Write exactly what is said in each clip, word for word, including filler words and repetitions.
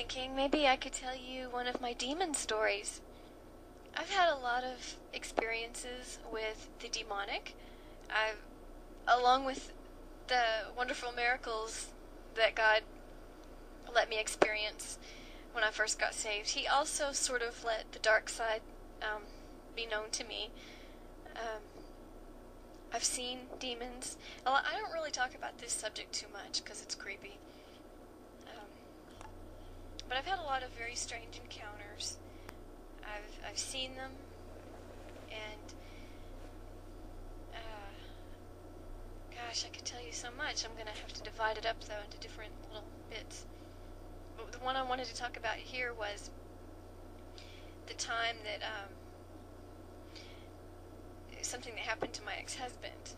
thinking maybe I could tell you one of my demon stories. I've had a lot of experiences with the demonic. I've, along with the wonderful miracles that God let me experience when I first got saved, He also sort of let the dark side um, be known to me. Um, I've seen demons. I don't really talk about this subject too much because it's creepy. Um, but I've had a lot of very strange encounters. I've I've seen them, and uh, gosh, I could tell you so much. I'm going to have to divide it up, though, into different little bits. But the one I wanted to talk about here was the time that um, something that happened to my ex-husband.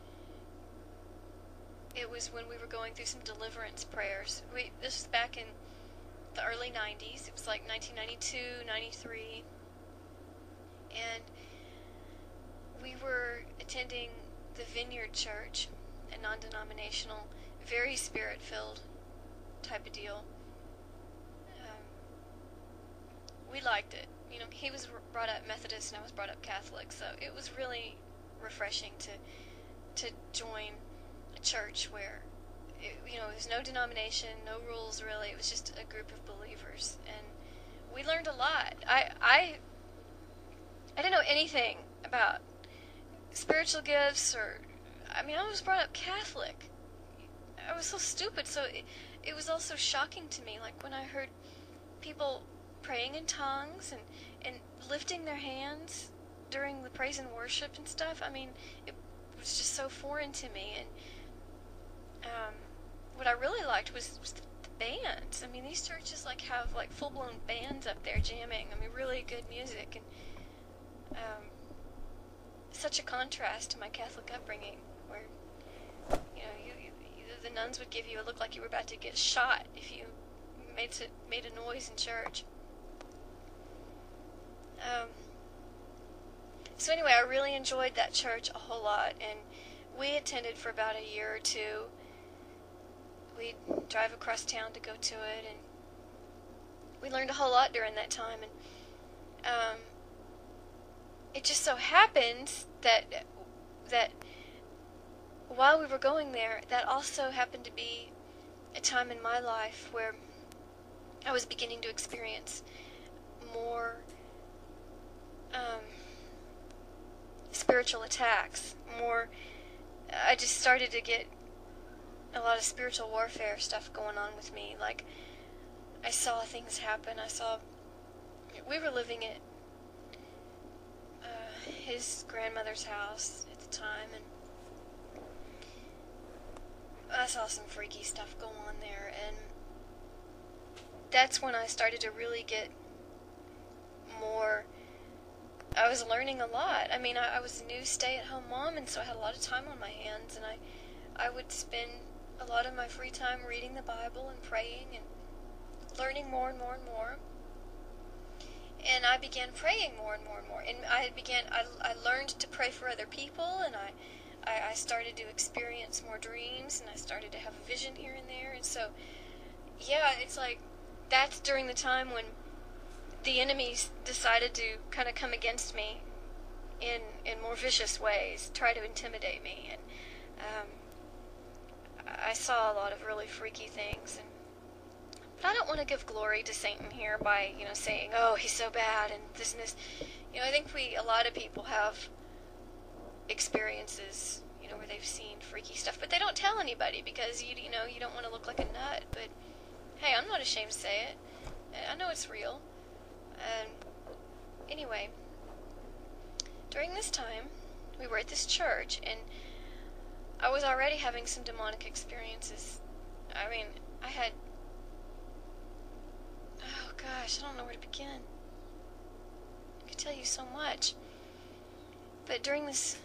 It was when we were going through some deliverance prayers. We, this was back in the early nineties. It was like nineteen ninety-two, ninety-three. And we were attending the Vineyard Church, a non-denominational, very spirit-filled type of deal. Um, we liked it. You know, he was brought up Methodist and I was brought up Catholic, so it was really refreshing to to join a church where, it, you know, there's no denomination, no rules really. It was just a group of believers, and we learned a lot. I I I didn't know anything about spiritual gifts, or I mean, I was brought up Catholic. I was so stupid, so it, it was also shocking to me, like when I heard people praying in tongues and, and lifting their hands during the praise and worship and stuff. I mean, it was just so foreign to me. And um, what I really liked was, was the, the bands. I mean, these churches like have like full-blown bands up there jamming. I mean, really good music, and um, such a contrast to my Catholic upbringing, where you know you, you, the nuns would give you, it looked like you were about to get shot if you made to, made a noise in church. Um, so anyway, I really enjoyed that church a whole lot, and we attended for about a year or two. We'd drive across town to go to it, and we learned a whole lot during that time. And um, it just so happens that that while we were going there, that also happened to be a time in my life where I was beginning to experience more Um, spiritual attacks, more, I just started to get a lot of spiritual warfare stuff going on with me. Like, I saw things happen. I saw, we were living at uh, his grandmother's house at the time, and I saw some freaky stuff go on there, and that's when I started to really get more, I was learning a lot. I mean, I, I was a new stay-at-home mom, and so I had a lot of time on my hands, and I, I would spend a lot of my free time reading the Bible and praying and learning more and more and more. And I began praying more and more and more. And I began, I, I learned to pray for other people, and I, I, I started to experience more dreams, and I started to have a vision here and there. And so, yeah, it's like, that's during the time when the enemies decided to kind of come against me in in more vicious ways, try to intimidate me, and um, I saw a lot of really freaky things. And but I don't want to give glory to Satan here by, you know, saying, oh, he's so bad and this and this. You know, I think we, a lot of people have experiences, you know, where they've seen freaky stuff, but they don't tell anybody because, you, you know, you don't want to look like a nut. But, hey, I'm not ashamed to say it. I know it's real. And anyway, during this time, we were at this church, and I was already having some demonic experiences. I mean, I had, oh gosh, I don't know where to begin. I could tell you so much. But during this,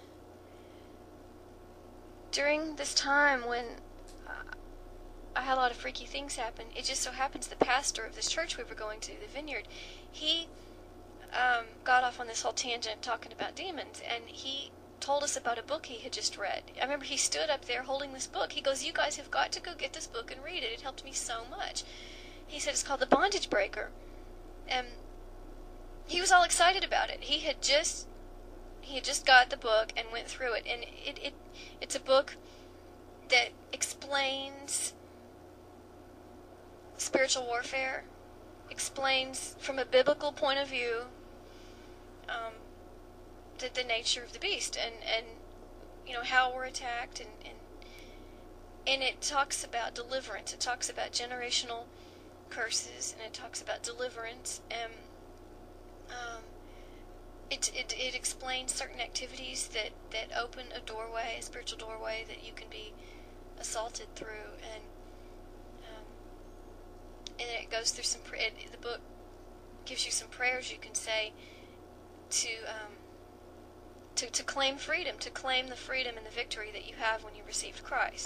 during this time when I had a lot of freaky things happen, it just so happens the pastor of this church we were going to, the Vineyard, he um, got off on this whole tangent talking about demons, and he told us about a book he had just read. I remember he stood up there holding this book. He goes, you guys have got to go get this book and read it. It helped me so much. he said it's called The Bondage Breaker. And he was all excited about it. He had just he had just got the book and went through it, and it, it it's a book that explains spiritual warfare, explains from a biblical point of view um, the, the nature of the beast, and, and you know how we're attacked, and, and and it talks about deliverance. It talks about generational curses, and it talks about deliverance, and um, it, it it explains certain activities that, that open a doorway, a spiritual doorway that you can be assaulted through, and um, and it goes through some. It, the book gives you some prayers you can say to um, to to claim freedom, to claim the freedom and the victory that you have when you received Christ.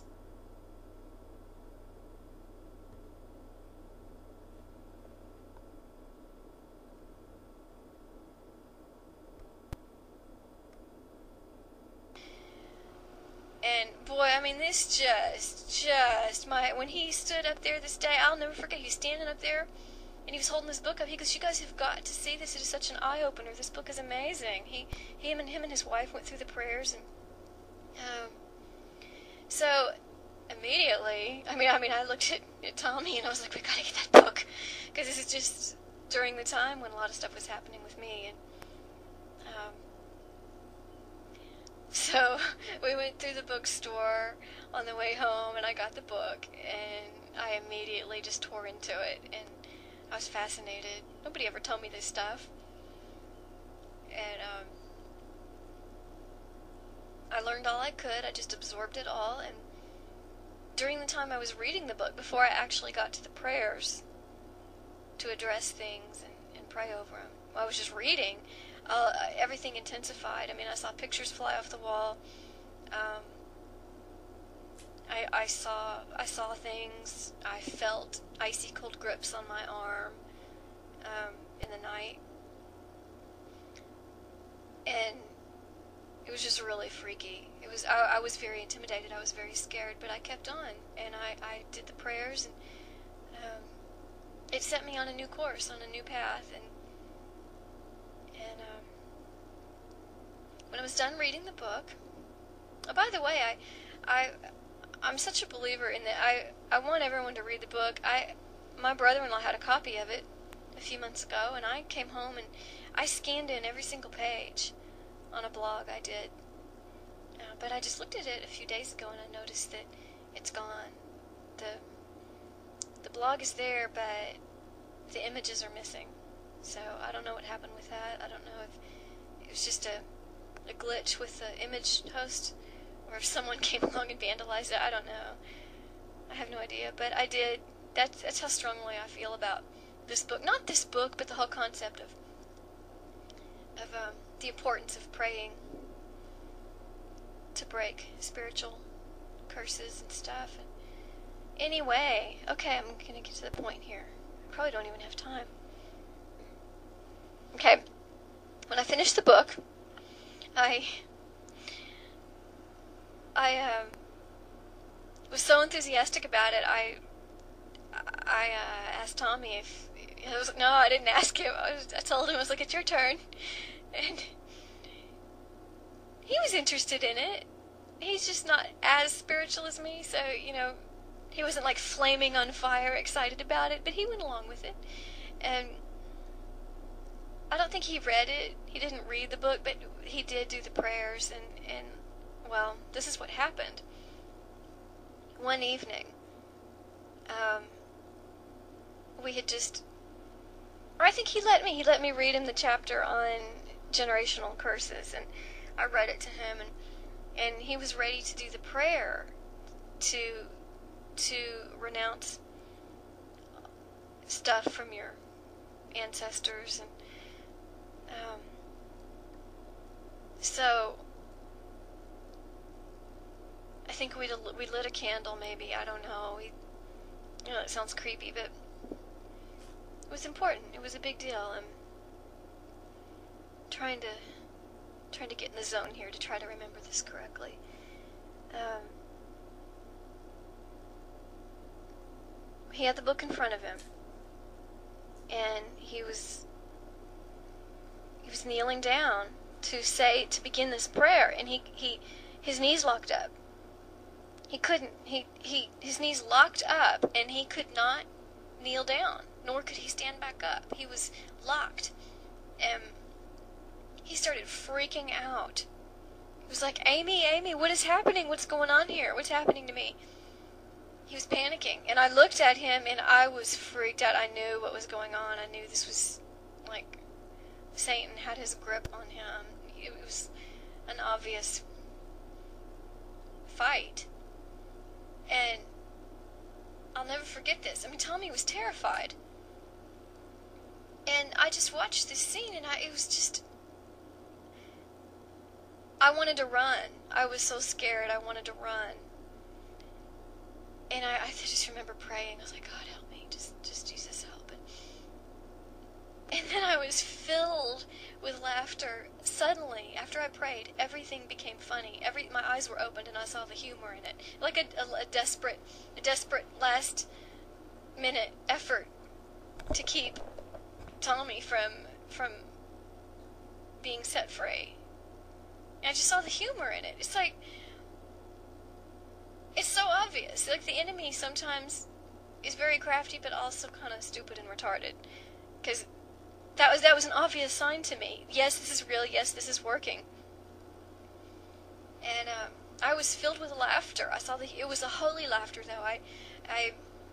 And boy, I mean, this just, just, my, when he stood up there this day, I'll never forget, he was standing up there, and he was holding this book up. He goes, you guys have got to see this. It is such an eye-opener. This book is amazing. He, him and him and his wife went through the prayers, and, um, so, immediately, I mean, I mean, I looked at, at Tommy, and I was like, we gotta get that book, because this is just during the time when a lot of stuff was happening with me, and, um, so we went through the bookstore on the way home, and I got the book, and I immediately just tore into it, and I was fascinated. Nobody ever told me this stuff. And um, I learned all I could. I just absorbed it all, and during the time I was reading the book, before I actually got to the prayers to address things and, and pray over them, I was just reading. Uh, everything intensified. I mean, I saw pictures fly off the wall. Um, I, I saw I saw things. I felt icy cold grips on my arm um, in the night, and it was just really freaky. It was. I, I was very intimidated. I was very scared, but I kept on, and I, I did the prayers, and um, it set me on a new course, on a new path, and. And um, when I was done reading the book, oh, by the way, I, I, I'm such a believer in that. I, I want everyone to read the book. I, my brother-in-law had a copy of it a few months ago, and I came home and I scanned in every single page on a blog I did. Uh, but I just looked at it a few days ago, and I noticed that it's gone. the The blog is there, but the images are missing. So I don't know what happened with that. I don't know if it was just a, a glitch with the image host, or if someone came along and vandalized it. I don't know. I have no idea. But I did. That's, that's how strongly I feel about this book. Not this book, but the whole concept of of um, the importance of praying to break spiritual curses and stuff. And anyway, okay, I'm going to get to the point here. I probably don't even have time. Okay, when I finished the book, I I um, was so enthusiastic about it. I I uh, asked Tommy if I was no, I didn't ask him. I, was, I told him I was like, "It's your turn," and he was interested in it. He's just not as spiritual as me, so you know, he wasn't like flaming on fire, excited about it, but he went along with it, and. I don't think he read it. He didn't read the book, but he did do the prayers, and, and well, this is what happened. One evening, um, we had just, or I think he let me, he let me read him the chapter on generational curses, and I read it to him, and, and he was ready to do the prayer to, to renounce stuff from your ancestors, and Um, so, I think we we lit a candle, maybe, I don't know, we, you know, it sounds creepy, but it was important, it was a big deal. I'm trying to, trying to get in the zone here to try to remember this correctly. Um, he had the book in front of him, and he was he was kneeling down to say to begin this prayer, and he he his knees locked up. He couldn't he he his knees locked up, and he could not kneel down, nor could he stand back up. He was locked, and he started freaking out. He was like, Amy, Amy, what is happening? What's going on here? What's happening to me? He was panicking, and I looked at him, and I was freaked out. I knew what was going on. I knew this was, like, Satan had his grip on him. It was an obvious fight. And I'll never forget this. I mean, Tommy was terrified. And I just watched this scene, and I, it was just... I wanted to run. I was so scared. I wanted to run. And I, I just remember praying. I was like, God, help me. Just, just Jesus, help. And, and then I was filled with laughter. Suddenly, after I prayed, everything became funny. Every my eyes were opened, and I saw the humor in it. Like a, a, a desperate, a desperate last-minute effort to keep Tommy from from being set free. And I just saw the humor in it. It's like, it's so obvious. Like, the enemy sometimes is very crafty, but also kind of stupid and retarded. Because that was, that was an obvious sign to me. Yes, this is real. Yes, this is working. And um, I was filled with laughter. I saw the, it was a holy laughter, though. I, I,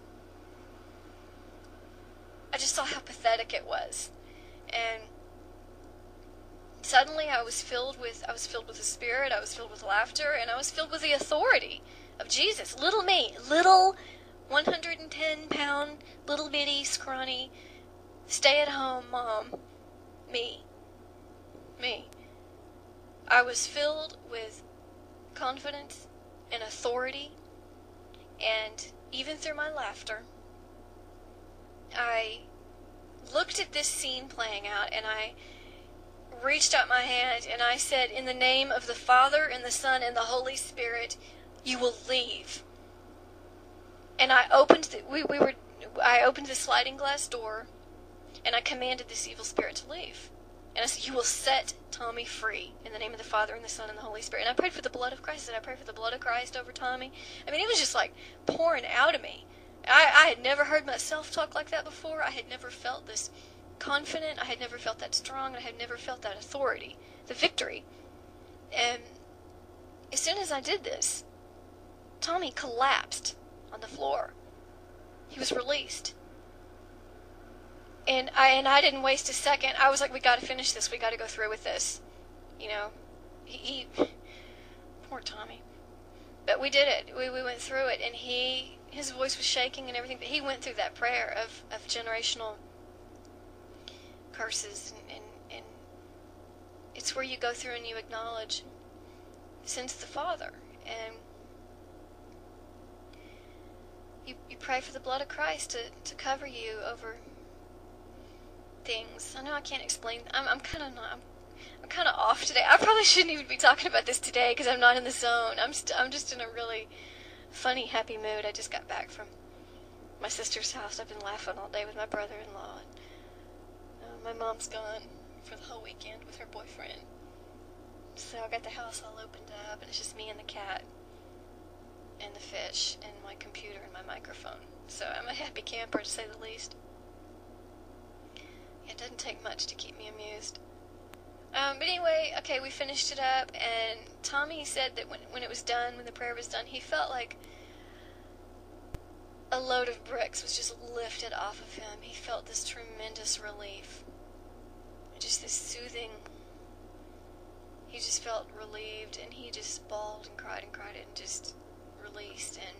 I just saw how pathetic it was. And suddenly I was filled with, I was filled with the Spirit, I was filled with laughter, and I was filled with the authority of Jesus. Little me, little one hundred ten pound, little bitty, scrawny, stay-at-home mom, me, me. I was filled with confidence and authority, and even through my laughter, I looked at this scene playing out, and I reached out my hand, and I said, in the name of the Father, and the Son, and the Holy Spirit, you will leave. And I opened the, we, we were, I opened the sliding glass door, and I commanded this evil spirit to leave. And I said, you will set Tommy free in the name of the Father, and the Son, and the Holy Spirit. And I prayed for the blood of Christ, and I prayed for the blood of Christ over Tommy. I mean, it was just like pouring out of me. I, I had never heard myself talk like that before. I had never felt this confident. I had never felt that strong. I had never felt that authority, the victory. And as soon as I did this, Tommy collapsed on the floor. He was released. And I and I didn't waste a second. I was like, we got to finish this. We got to go through with this. You know, he, he poor Tommy. But we did it. We we went through it, and he his voice was shaking and everything. But he went through that prayer of of generational curses, and, and, and it's where you go through and you acknowledge sins of the Father, and you you pray for the blood of Christ to, to cover you over things. I know I can't explain. I'm I'm kind of not. I'm, I'm kind of off today. I probably shouldn't even be talking about this today because I'm not in the zone. I'm st- I'm just in a really funny, happy mood. I just got back from my sister's house. I've been laughing all day with my brother-in-law. And, uh, my mom's gone for the whole weekend with her boyfriend. So I got the house all opened up, and it's just me and the cat and the fish and my computer and my microphone. So I'm a happy camper, to say the least. It doesn't take much to keep me amused. Um, but anyway, okay, we finished it up, and Tommy said that when when it was done, when the prayer was done, he felt like a load of bricks was just lifted off of him. He felt this tremendous relief. Just this soothing. He just felt relieved, and he just bawled and cried and cried and just released. And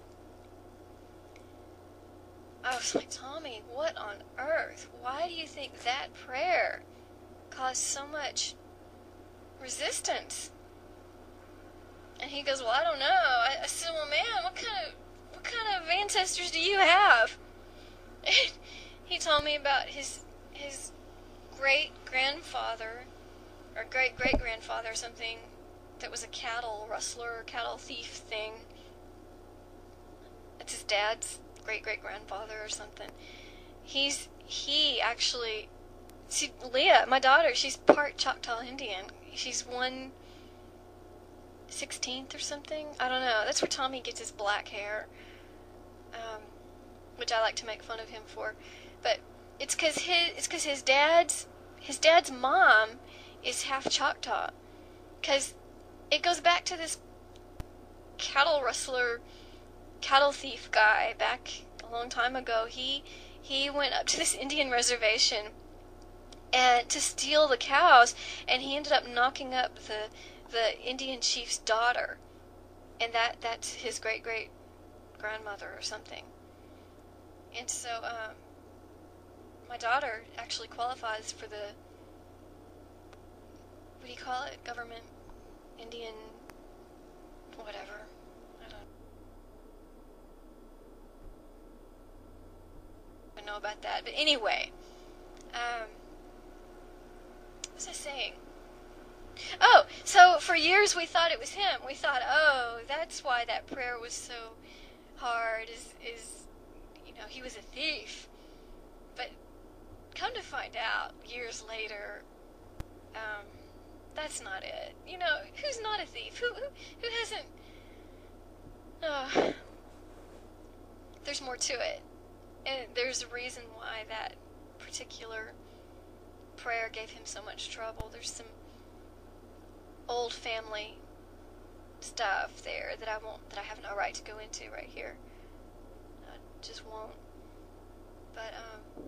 I was like, Tommy, what on earth? Why do you think that prayer caused so much resistance? And he goes, well, I don't know. I, I said, well, man, what kind of what kind of ancestors do you have? And he told me about his his great grandfather or great great grandfather or something that was a cattle rustler, cattle thief thing. It's his dad's great great grandfather or something. He's he actually, see, Leah, my daughter, she's part Choctaw Indian. She's one sixteenth or something. I don't know. That's where Tommy gets his black hair, um, which I like to make fun of him for. But it's because his it's because his dad's his dad's mom is half Choctaw. Because it goes back to this cattle rustler, cattle thief guy back a long time ago. He he went up to this Indian reservation and to steal the cows, and he ended up knocking up the the Indian chief's daughter, and that that's his great great grandmother or something. And so um, my daughter actually qualifies for the, what do you call it, government Indian whatever. I don't even know about that. But anyway, um, what was I saying? Oh, so for years we thought it was him. We thought, oh, that's why that prayer was so hard, is, is you know, he was a thief. But come to find out, years later, um, that's not it. You know, who's not a thief? Who, who, who hasn't... Uh, there's more to it. And there's a reason why that particular prayer gave him so much trouble. There's some old family stuff there that I won't, that I have no right to go into right here. I just won't. But, um,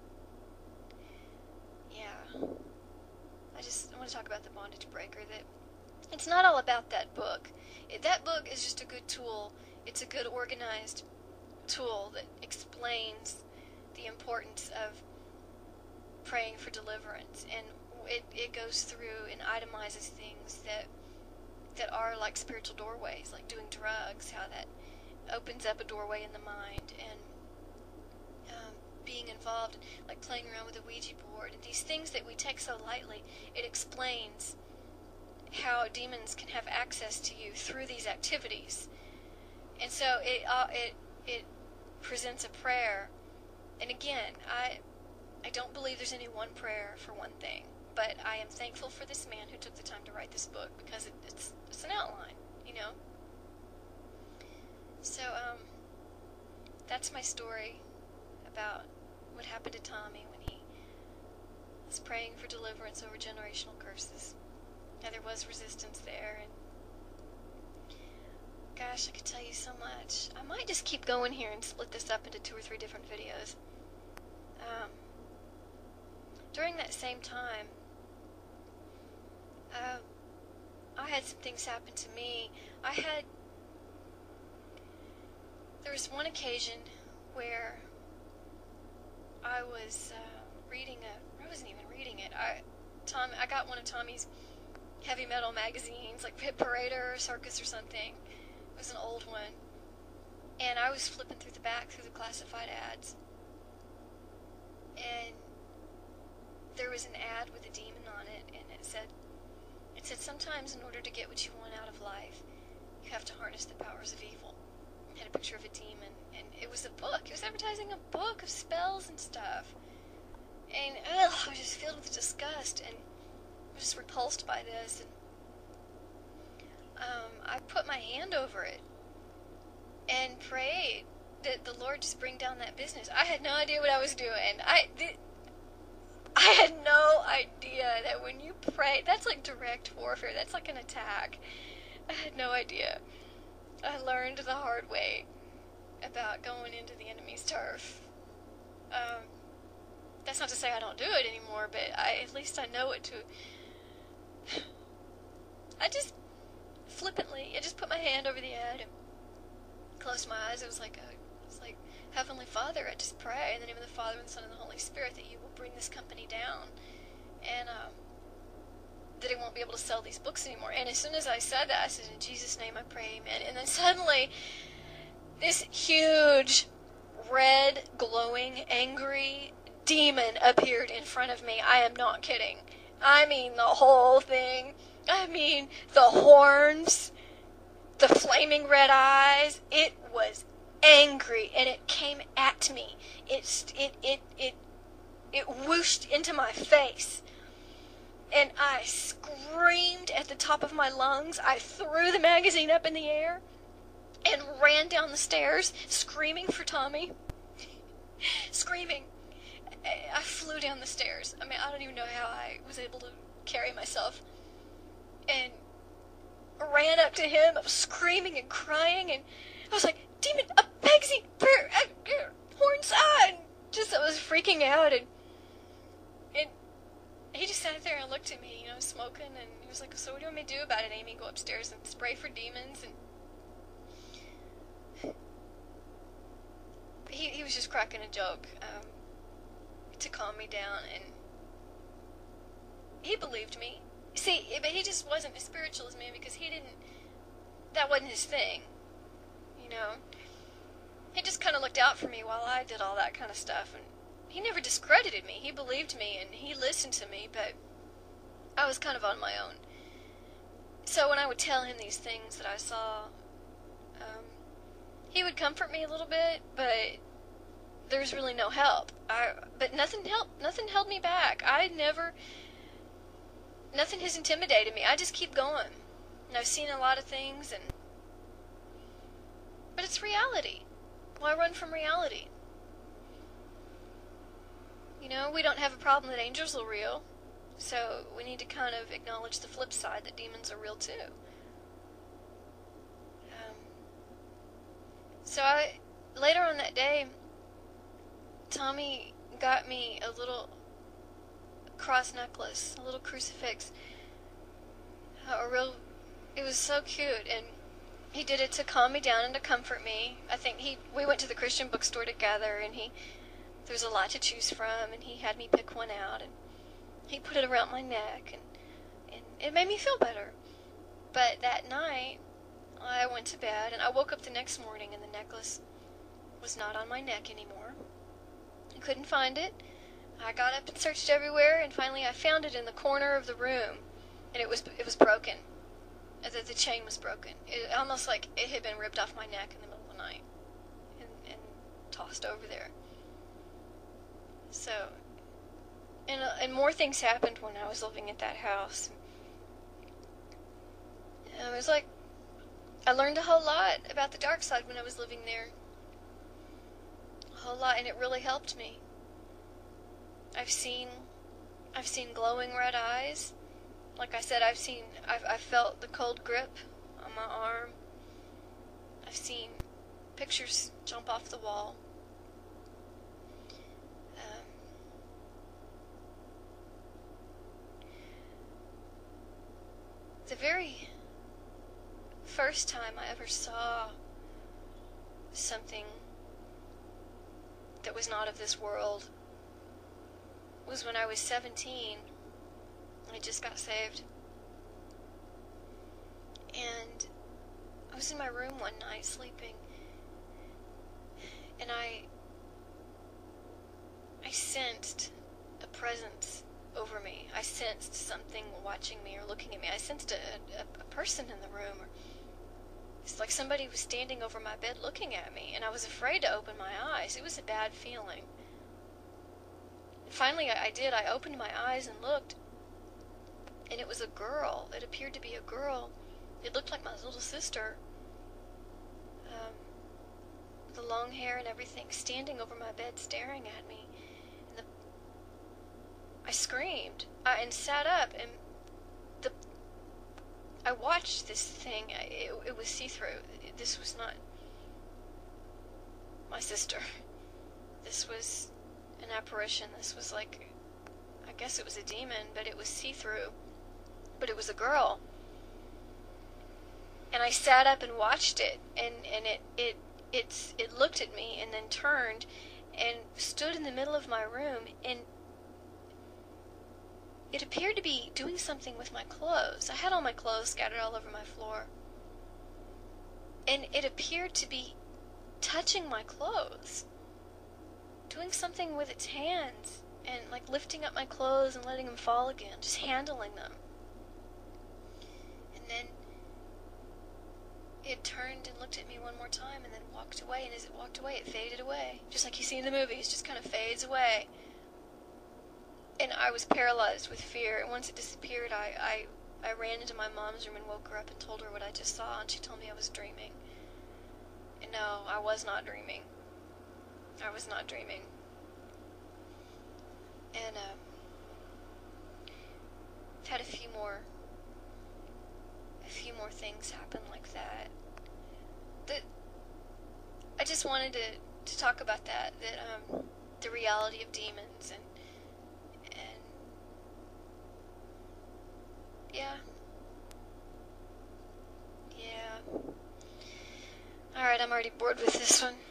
yeah. I just I want to talk about the Bondage Breaker. That it's not all about that book. It, that book is just a good tool. It's a good organized tool that explains the importance of praying for deliverance, and it, it goes through and itemizes things that that are like spiritual doorways, like doing drugs, how that opens up a doorway in the mind, and um, being involved, like playing around with a Ouija board, and these things that we take so lightly. It explains how demons can have access to you through these activities, and so it uh, it it presents a prayer. And again, I I don't believe there's any one prayer for one thing, but I am thankful for this man who took the time to write this book, because it, it's it's an outline, you know. So um, that's my story about what happened to Tommy when he was praying for deliverance over generational curses. Now, there was resistance there, and gosh, I could tell you so much. I might just keep going here and split this up into two or three different videos. Um, during that same time, uh, I had some things happen to me. I had, there was one occasion where I was uh, reading a, I wasn't even reading it. I, Tom, I got one of Tommy's heavy metal magazines, like Hit Parader or Circus or something. It was an old one. And I was flipping through the back, through the classified ads. And there was an ad with a demon on it, and it said, it said, sometimes in order to get what you want out of life, you have to harness the powers of evil. It had a picture of a demon, and it was a book. It was advertising a book of spells and stuff. And ugh, I was just filled with disgust, and I was just repulsed by this. And um, I put my hand over it and prayed that the Lord just bring down that business. I had no idea what I was doing. I th- I had no idea that when you pray, that's like direct warfare. That's like an attack. I had no idea. I learned the hard way about going into the enemy's turf. Um, that's not to say I don't do it anymore, but I, at least I know it to... I just flippantly, I just put my hand over the ad and closed my eyes. It was like a, it was like, Heavenly Father, I just pray in the name of the Father and the Son and the Holy Spirit that you will bring this company down, and um, that it won't be able to sell these books anymore. And as soon as I said that, I said, in Jesus' name I pray, amen. And then suddenly, this huge, red, glowing, angry demon appeared in front of me. I am not kidding. I mean the whole thing. I mean the horns, the flaming red eyes. It was angry, and it came at me. It it it it it whooshed into my face. And I screamed at the top of my lungs. I threw the magazine up in the air and ran down the stairs, screaming for Tommy. Screaming. I flew down the stairs. I mean, I don't even know how I was able to carry myself. And ran up to him. I was screaming and crying, and I was like, "Demon, a magazine, prayer, uh, uh, horns, ah!" And just, I was freaking out, and and he just sat there and looked at me, you know, smoking, and he was like, "So what do you want me to do about it, Amy? Go upstairs and spray for demons?" And he he was just cracking a joke um, to calm me down, and he believed me. See, but he just wasn't as spiritual as me because he didn't, that wasn't his thing, you know. He just kind of looked out for me while I did all that kind of stuff, and he never discredited me. He believed me, and he listened to me, but I was kind of on my own. So when I would tell him these things that I saw, um, he would comfort me a little bit, but there's really no help. I, but nothing helped, nothing held me back. I never... Nothing has intimidated me. I just keep going. And I've seen a lot of things, and but it's reality. Why run from reality? You know, we don't have a problem that angels are real, so we need to kind of acknowledge the flip side that demons are real too. Um, so I, later on that day, Tommy got me a little cross necklace, a little crucifix, a real, it was so cute, and he did it to calm me down and to comfort me. I think he, we went to the Christian bookstore together, and he, there was a lot to choose from, and he had me pick one out, and he put it around my neck, and, and it made me feel better. But that night, I went to bed, and I woke up the next morning, and the necklace was not on my neck anymore. I couldn't find it. I got up and searched everywhere, and finally I found it in the corner of the room, and it was it was broken. The, the chain was broken. It almost like it had been ripped off my neck in the middle of the night and, and tossed over there. So, and uh, and more things happened when I was living at that house. And it was like I learned a whole lot about the dark side when I was living there. A whole lot, and it really helped me. I've seen, I've seen glowing red eyes. Like I said, I've seen, I've, I've felt the cold grip on my arm. I've seen pictures jump off the wall. Um, the very first time I ever saw something that was not of this world was when I was seventeen. I just got saved. And I was in my room one night sleeping, and I I sensed a presence over me. I sensed something watching me or looking at me. I sensed a, a, a person in the room. Or it's like somebody was standing over my bed looking at me, and I was afraid to open my eyes. It was a bad feeling. Finally, I did. I opened my eyes and looked, and it was a girl. It appeared to be a girl. It looked like my little sister. Um, the long hair and everything, standing over my bed, staring at me. And the, I screamed I, and sat up, and the I watched this thing. It, it was see-through. This was not my sister. This was an apparition. This was like, I guess it was a demon, but it was see-through. But it was a girl. And I sat up and watched it, and, and it, it, it's, it looked at me and then turned and stood in the middle of my room, and it appeared to be doing something with my clothes. I had all my clothes scattered all over my floor. And it appeared to be touching my clothes, doing something with its hands, and like lifting up my clothes and letting them fall again, just handling them. And then it turned and looked at me one more time and then walked away, and as it walked away, it faded away. Just like you see in the movies, just kind of fades away. and I was paralyzed with fear. And once it disappeared, I, I, I ran into my mom's room and woke her up and told her what I just saw, and she told me I was dreaming. And no, I was not dreaming. I was not dreaming. And uh, I've had a few more, a few more things happen like that. That I just wanted to, to talk about that. That um, the reality of demons and and yeah, yeah. All right, I'm already bored with this one.